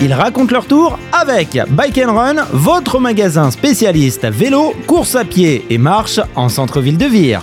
Ils racontent leur tour avec Bike & Run, votre magasin spécialiste vélo, course à pied et marche en centre-ville de Vire.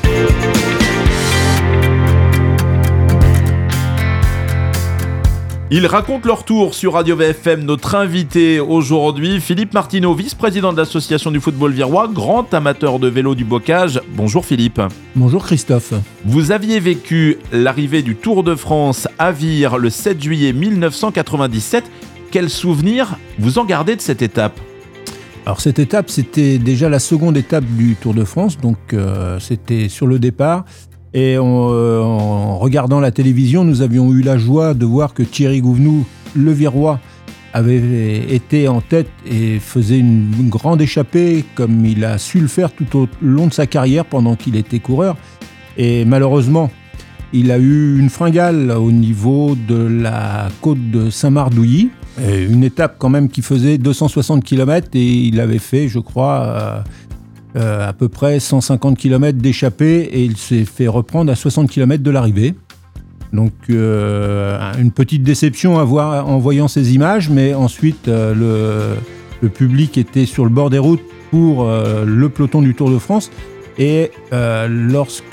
Ils racontent leur tour sur Radio VFM. Notre invité aujourd'hui, Philippe Martineau, vice-président de l'association du football virois, grand amateur de vélo du bocage. Bonjour Philippe. Bonjour Christophe. Vous aviez vécu l'arrivée du Tour de France à Vire le 7 juillet 1997. Quel souvenir vous en gardez de cette étape ? Alors cette étape, c'était déjà la seconde étape du Tour de France, donc c'était sur le départ. Et en regardant la télévision, nous avions eu la joie de voir que Thierry Gouvenou, le Virois, avait été en tête et faisait une grande échappée comme il a su le faire tout au long de sa carrière pendant qu'il était coureur. Et malheureusement, il a eu une fringale au niveau de la côte de Saint-Marc-d'Ouilly. Une étape quand même qui faisait 260 km et il avait fait, je crois, à peu près 150 km d'échappée et il s'est fait reprendre à 60 km de l'arrivée. Donc une petite déception à voir en voyant ces images, mais ensuite le public était sur le bord des routes pour le peloton du Tour de France. Et lorsque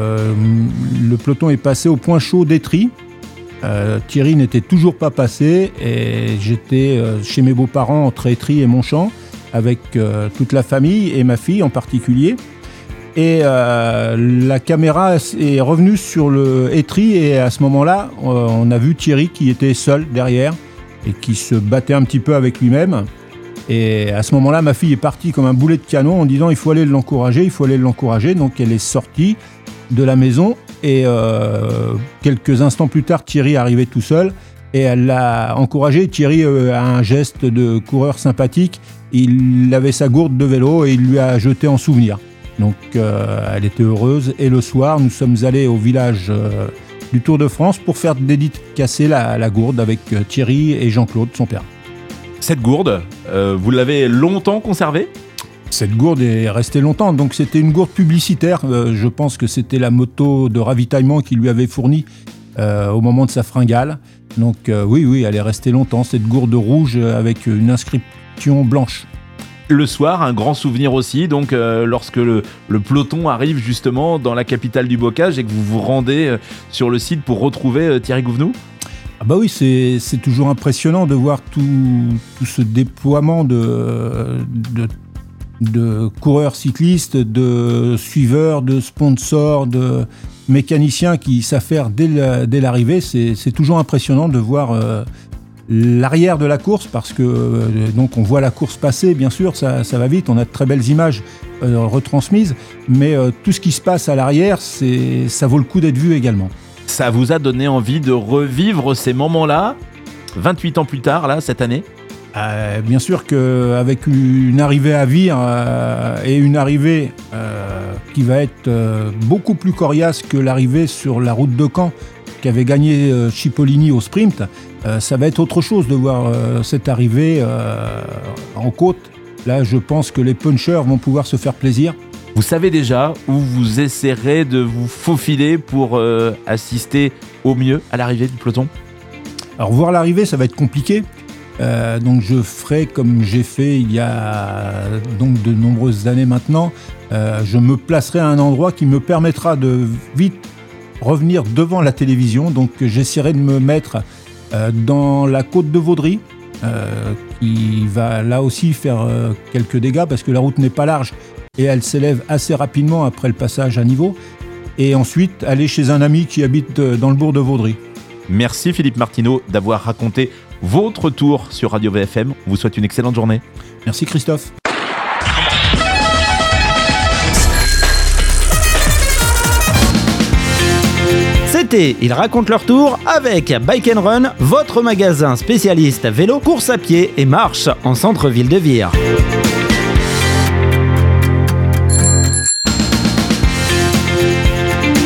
le peloton est passé au point chaud d'Étry, Thierry n'était toujours pas passé et j'étais chez mes beaux-parents entre Étry et Montchamp avec toute la famille et ma fille en particulier. Et la caméra est revenue sur le Étry et à ce moment-là, on a vu Thierry qui était seul derrière et qui se battait un petit peu avec lui-même. Et à ce moment-là, ma fille est partie comme un boulet de canon en disant il faut aller l'encourager. Donc elle est sortie de la maison et quelques instants plus tard, Thierry arrivait tout seul et elle l'a encouragé. Thierry a un geste de coureur sympathique. Il avait sa gourde de vélo et il lui a jeté en souvenir. Donc elle était heureuse. Et le soir, nous sommes allés au village du Tour de France pour faire dédicacer la gourde avec Thierry et Jean-Claude, son père. Cette gourde, vous l'avez longtemps conservée ? Cette gourde est restée longtemps, donc c'était une gourde publicitaire. Je pense que c'était la moto de ravitaillement qu'il lui avait fournie au moment de sa fringale. Donc oui, elle est restée longtemps, cette gourde rouge avec une inscription blanche. Le soir, un grand souvenir aussi, donc lorsque le peloton arrive justement dans la capitale du bocage et que vous vous rendez sur le site pour retrouver Thierry Gouvenou ? Ah bah oui, c'est toujours impressionnant de voir tout ce déploiement de coureurs cyclistes, de suiveurs, de sponsors, de mécaniciens qui s'affairent dès l'arrivée. C'est toujours impressionnant de voir l'arrière de la course parce que donc on voit la course passer, bien sûr, ça va vite, on a de très belles images retransmises, mais tout ce qui se passe à l'arrière, ça vaut le coup d'être vu également. Ça vous a donné envie de revivre ces moments-là, 28 ans plus tard, là, cette année ? Bien sûr qu'avec une arrivée à Vire et une arrivée qui va être beaucoup plus coriace que l'arrivée sur la route de Caen qu'avait gagné Cipollini au sprint, ça va être autre chose de voir cette arrivée en côte. Là, je pense que les punchers vont pouvoir se faire plaisir. Vous savez déjà où vous essaierez de vous faufiler pour assister au mieux à l'arrivée du peloton ? Alors voir l'arrivée, ça va être compliqué. Donc je ferai comme j'ai fait il y a donc de nombreuses années maintenant. Je me placerai à un endroit qui me permettra de vite revenir devant la télévision. Donc j'essaierai de me mettre dans la côte de Vaudry, qui va là aussi faire quelques dégâts parce que la route n'est pas large et elle s'élève assez rapidement après le passage à niveau. Et ensuite aller chez un ami qui habite dans le bourg de Vaudry. Merci Philippe Martineau d'avoir raconté votre tour sur Radio VFM. On vous souhaite une excellente journée. Merci Christophe. C'était Ils racontent leur tour avec Bike & Run, votre magasin spécialiste vélo, course à pied et marche en centre-ville de Vire.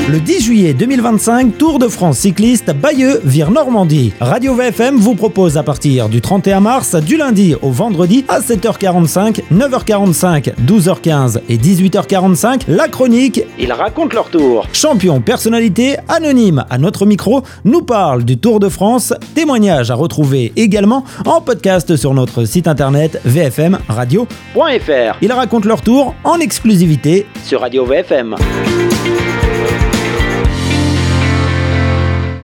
Le 10 juillet 2025, Tour de France cycliste Bayeux-Vire-Normandie. Radio VFM vous propose à partir du 31 mars, du lundi au vendredi à 7h45, 9h45, 12h15 et 18h45, la chronique « Ils racontent leur tour ». Champion, personnalité, anonyme à notre micro, nous parle du Tour de France. Témoignage à retrouver également en podcast sur notre site internet vfmradio.fr. Ils racontent leur tour en exclusivité sur Radio VFM.